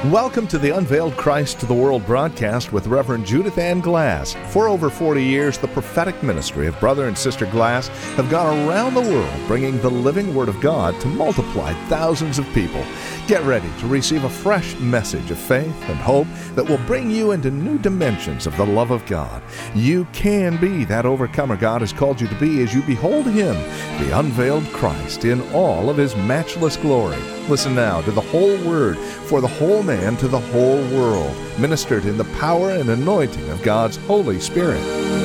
Welcome to the Unveiled Christ to the World broadcast with Reverend Judith Ann Glass. For over 40 years, the prophetic ministry of Brother and Sister Glass have gone around the world bringing the living Word of God to multiply thousands of people. Get ready to receive a fresh message of faith and hope that will bring you into new dimensions of the love of God. You can be that overcomer God has called you to be as you behold Him, the unveiled Christ, in all of His matchless glory. Listen now to the whole Word for the whole man to the whole world, ministered in the power and anointing of God's Holy Spirit.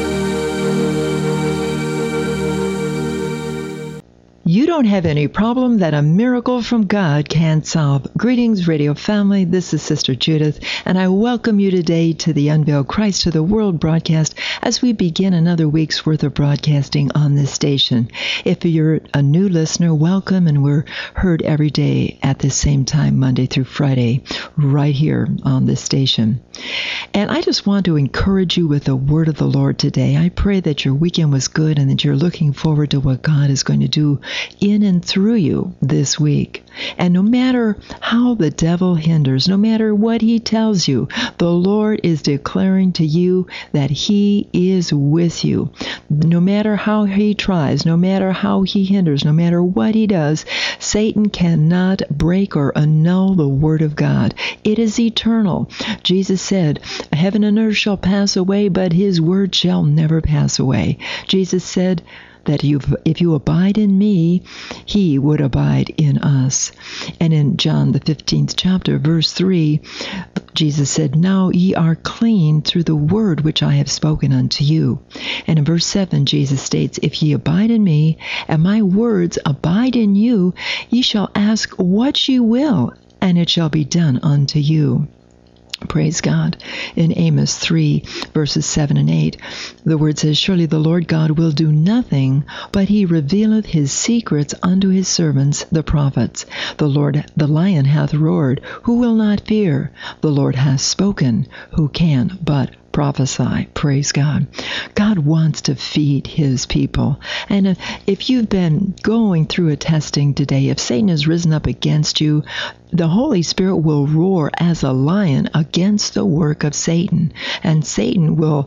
You don't have any problem that a miracle from God can't solve. Greetings, radio family. This is Sister Judith, and I welcome you today to the Unveiled Christ to the World broadcast as we begin another week's worth of broadcasting on this station. If you're a new listener, welcome, and we're heard every day at the same time, Monday through Friday, right here on this station. And I just want to encourage you with the word of the Lord today. I pray that your weekend was good and that you're looking forward to what God is going to do in and through you this week. And no matter how the devil hinders, no matter what he tells you, the Lord is declaring to you that He is with you. No matter how he tries, no matter how he hinders, no matter what he does, Satan cannot break or annul the Word of God. It is eternal. Jesus said, "Heaven and earth shall pass away, but His word shall never pass away." Jesus said that if you abide in me, He would abide in us. And in John the 15th chapter, verse 3, Jesus said, "Now ye are clean through the word which I have spoken unto you." And in verse 7, Jesus states, "If ye abide in me, and my words abide in you, ye shall ask what ye will, and it shall be done unto you." Praise God. In Amos 3, verses 7 and 8, the word says, "Surely the Lord God will do nothing, but He revealeth His secrets unto His servants, the prophets. The lion hath roared, who will not fear? The Lord hath spoken, who can but prophesy?" Praise God. God wants to feed His people. And if you've been going through a testing today, if Satan has risen up against you, the Holy Spirit will roar as a lion against the work of Satan. And Satan will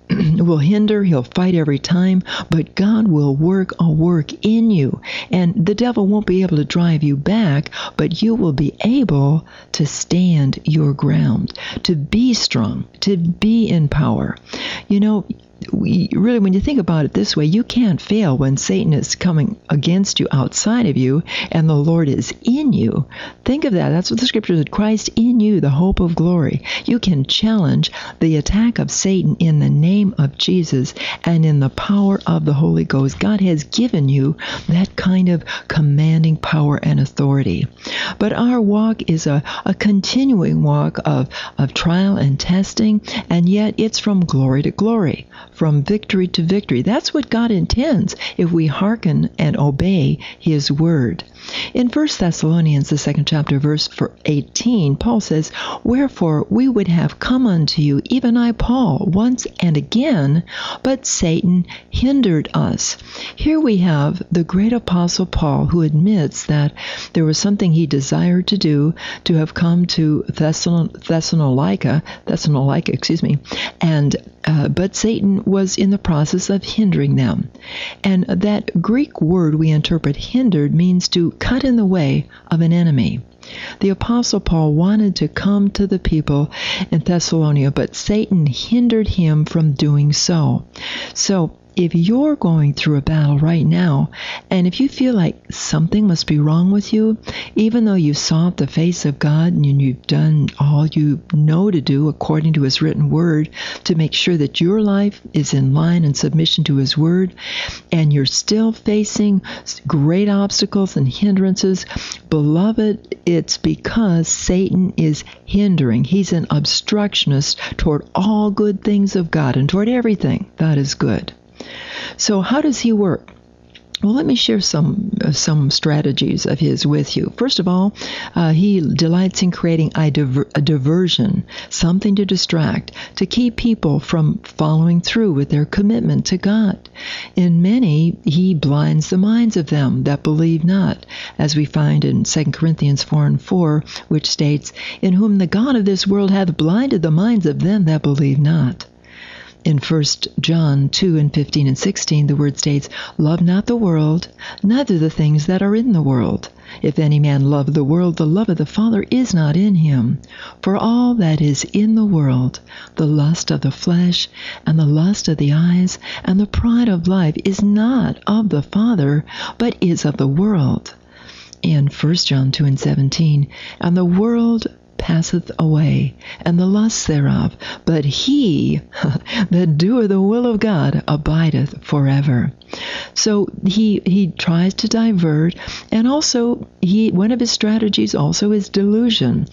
hinder, he'll fight every time, but God will work a work in you. And the devil won't be able to drive you back, but you will be able to stand your ground, to be strong, to be in power. You know, really, when you think about it this way, you can't fail when Satan is coming against you outside of you and the Lord is in you. Think of that. That's what the scripture said. Christ in you, the hope of glory. You can challenge the attack of Satan in the name of Jesus and in the power of the Holy Ghost. God has given you that kind of commanding power and authority. But our walk is a continuing walk of trial and testing, and yet it's from glory to glory, from victory to victory. That's what God intends if we hearken and obey His word. In 1 Thessalonians, the 2nd chapter, verse 18, Paul says, "Wherefore we would have come unto you, even I, Paul, once and again, but Satan hindered us." Here we have the great apostle Paul, who admits that there was something he desired to do, to have come to Thessalonica, and but Satan was in the process of hindering them. And that Greek word we interpret hindered means to cut in the way of an enemy. The Apostle Paul wanted to come to the people in Thessalonica, but Satan hindered him from doing so. So if you're going through a battle right now, and if you feel like something must be wrong with you, even though you sought the face of God and you've done all you know to do according to His written word to make sure that your life is in line and submission to His word, and you're still facing great obstacles and hindrances, beloved, it's because Satan is hindering. He's an obstructionist toward all good things of God and toward everything that is good. So how does he work? Well, let me share some strategies of his with you. First of all, he delights in creating a diversion, something to distract, to keep people from following through with their commitment to God. In many, he blinds the minds of them that believe not, as we find in 2 Corinthians 4:4, which states, "In whom the God of this world hath blinded the minds of them that believe not." In 1 John 2:15 and 16, the word states, "Love not the world, neither the things that are in the world. If any man love the world, the love of the Father is not in him. For all that is in the world, the lust of the flesh, and the lust of the eyes, and the pride of life, is not of the Father, but is of the world." In 1 John 2:17, "And the world passeth away, and the lusts thereof, but he that doeth the will of God abideth forever." So he tries to divert, and also one of his strategies also is delusion.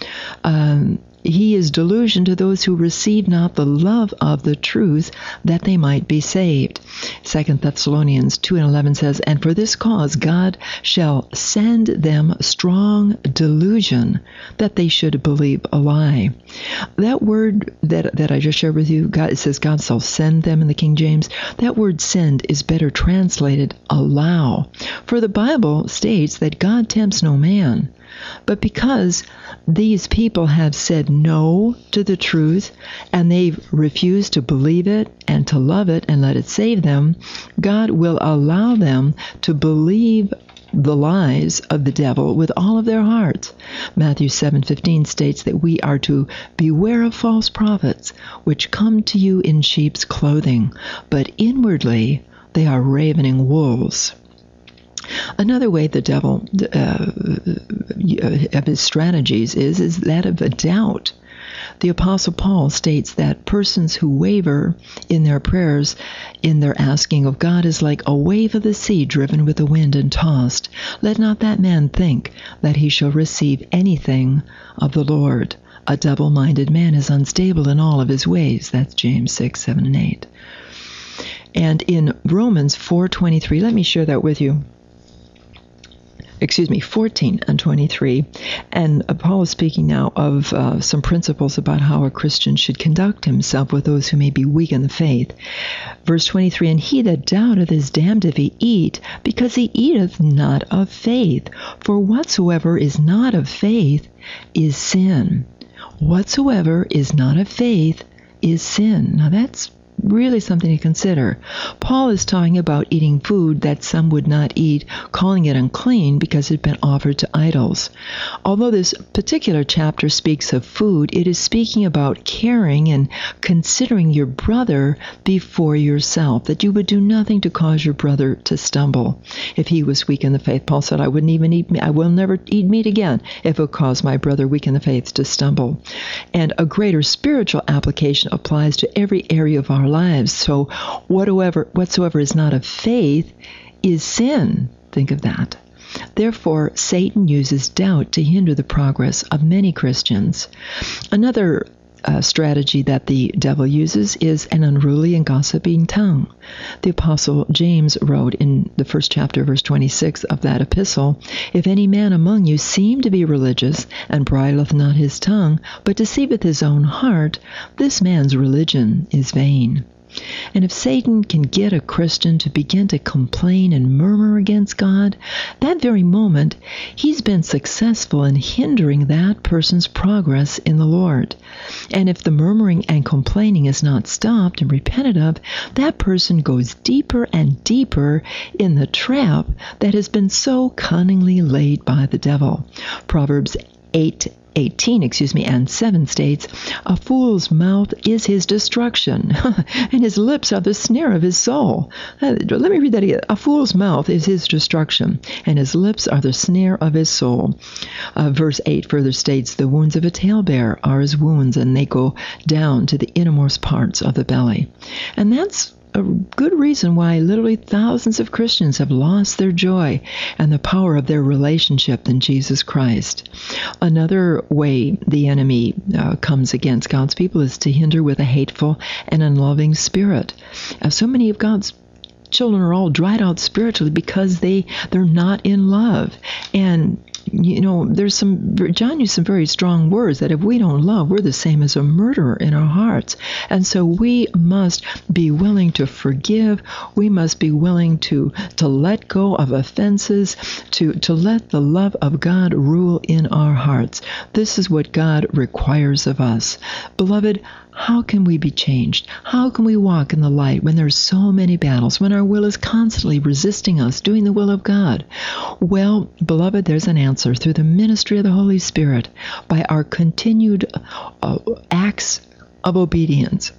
He is delusion to those who receive not the love of the truth, that they might be saved. 2 Thessalonians 2:11 says, "And for this cause God shall send them strong delusion, that they should believe a lie." That word that I just shared with you, it says God shall send them in the King James. That word send is better translated allow. For the Bible states that God tempts no man. But because these people have said no to the truth, and they've refused to believe it and to love it and let it save them, God will allow them to believe the lies of the devil with all of their hearts. Matthew 7:15 states that we are to beware of false prophets, which come to you in sheep's clothing, but inwardly they are ravening wolves. Another way the devil, of his strategies is that of a doubt. The Apostle Paul states that persons who waver in their prayers, in their asking of God, is like a wave of the sea driven with the wind and tossed. Let not that man think that he shall receive anything of the Lord. A double-minded man is unstable in all of his ways. That's James 6:7 and 8. And in Romans 4:23, let me share that with you. 14 and 23. And Paul is speaking now of some principles about how a Christian should conduct himself with those who may be weak in the faith. Verse 23, "And he that doubteth is damned if he eat, because he eateth not of faith. For whatsoever is not of faith is sin." Whatsoever is not of faith is sin. Now that's really something to consider. Paul is talking about eating food that some would not eat, calling it unclean because it had been offered to idols. Although this particular chapter speaks of food, it is speaking about caring and considering your brother before yourself, that you would do nothing to cause your brother to stumble. If he was weak in the faith, Paul said, I will never eat meat again if it caused my brother weak in the faith to stumble. And a greater spiritual application applies to every area of our lives. So whatsoever is not of faith is sin. Think of that. Therefore, Satan uses doubt to hinder the progress of many Christians. Another strategy that the devil uses is an unruly and gossiping tongue. The Apostle James wrote in the first chapter, verse 26 of that epistle, "If any man among you seem to be religious, and bridleth not his tongue, but deceiveth his own heart, this man's religion is vain." And if Satan can get a Christian to begin to complain and murmur against God, that very moment he's been successful in hindering that person's progress in the Lord. And if the murmuring and complaining is not stopped and repented of, that person goes deeper and deeper in the trap that has been so cunningly laid by the devil. Proverbs 18 and 7 states, "A fool's mouth is his destruction, and his lips are the snare of his soul." Let me read that again. "A fool's mouth is his destruction, and his lips are the snare of his soul." Verse 8 further states, "The wounds of a talebearer are his wounds, and they go down to the innermost parts of the belly." And that's a good reason why literally thousands of Christians have lost their joy and the power of their relationship in Jesus Christ. Another way the enemy comes against God's people is to hinder with a hateful and unloving spirit. So many of God's children are all dried out spiritually because they're not in love. And John used some very strong words that if we don't love, we're the same as a murderer in our hearts. And so we must be willing to forgive. We must be willing to let go of offenses, to let the love of God rule in our hearts. This is what God requires of us. Beloved, how can we be changed? How can we walk in the light when there's so many battles, when our will is constantly resisting us, doing the will of God? Well, beloved, there's an answer through the ministry of the Holy Spirit, by our continued acts of obedience.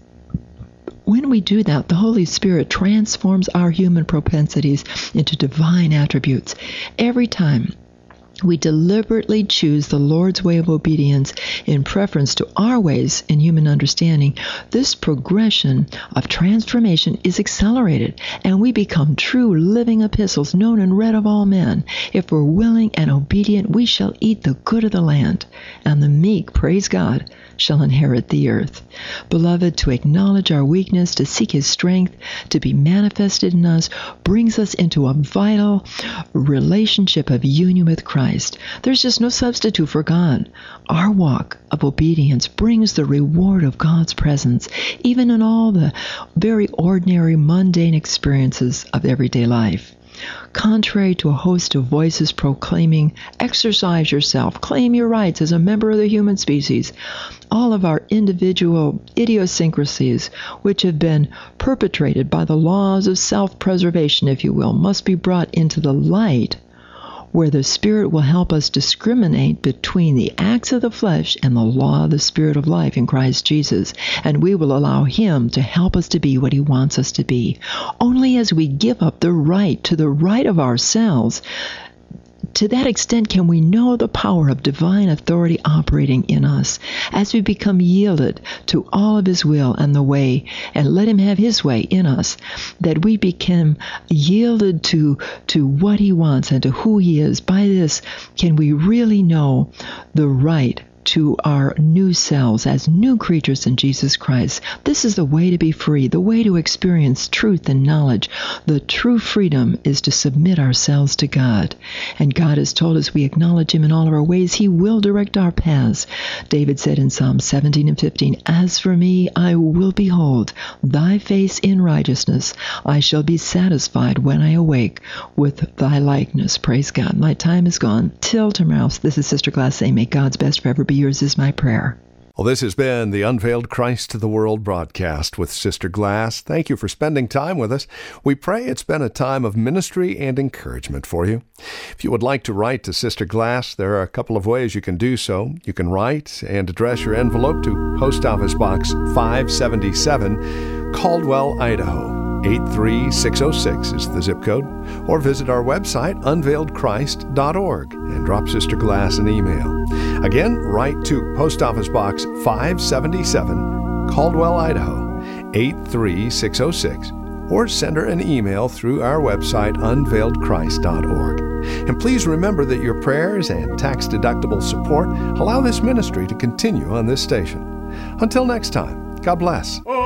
When we do that, the Holy Spirit transforms our human propensities into divine attributes. Every time we deliberately choose the Lord's way of obedience in preference to our ways in human understanding, this progression of transformation is accelerated, and we become true living epistles, known and read of all men. If we're willing and obedient, we shall eat the good of the land, and the meek, praise God, shall inherit the earth. Beloved, to acknowledge our weakness, to seek His strength, to be manifested in us, brings us into a vital relationship of union with Christ. There's just no substitute for God. Our walk of obedience brings the reward of God's presence, even in all the very ordinary, mundane experiences of everyday life. Contrary to a host of voices proclaiming, exercise yourself, claim your rights as a member of the human species, all of our individual idiosyncrasies, which have been perpetrated by the laws of self-preservation, if you will, must be brought into the light, where the Spirit will help us discriminate between the acts of the flesh and the law of the Spirit of life in Christ Jesus, and we will allow Him to help us to be what He wants us to be. Only as we give up the right to the right of ourselves, to that extent can we know the power of divine authority operating in us, as we become yielded to all of His will and the way, and let Him have His way in us, that we become yielded to what He wants and to who He is. By this can we really know the right to our new selves as new creatures in Jesus Christ. This is the way to be free, the way to experience truth and knowledge. The true freedom is to submit ourselves to God. And God has told us we acknowledge Him in all of our ways, He will direct our paths. David said in Psalm 17:15, "As for me, I will behold thy face in righteousness. I shall be satisfied when I awake with thy likeness." Praise God. My time is gone. Till tomorrow, this is Sister Glass saying, may God's best forever be yours is my prayer. Well, this has been the Unveiled Christ to the World broadcast with Sister Glass. Thank you for spending time with us. We pray it's been a time of ministry and encouragement for you. If you would like to write to Sister Glass, there are a couple of ways you can do so. You can write and address your envelope to Post Office Box 577, Caldwell, Idaho. 83606 is the zip code, or visit our website, unveiledchrist.org, and drop Sister Glass an email. Again, write to Post Office Box 577, Caldwell, Idaho, 83606, or send her an email through our website, unveiledchrist.org. And please remember that your prayers and tax-deductible support allow this ministry to continue on this station. Until next time, God bless.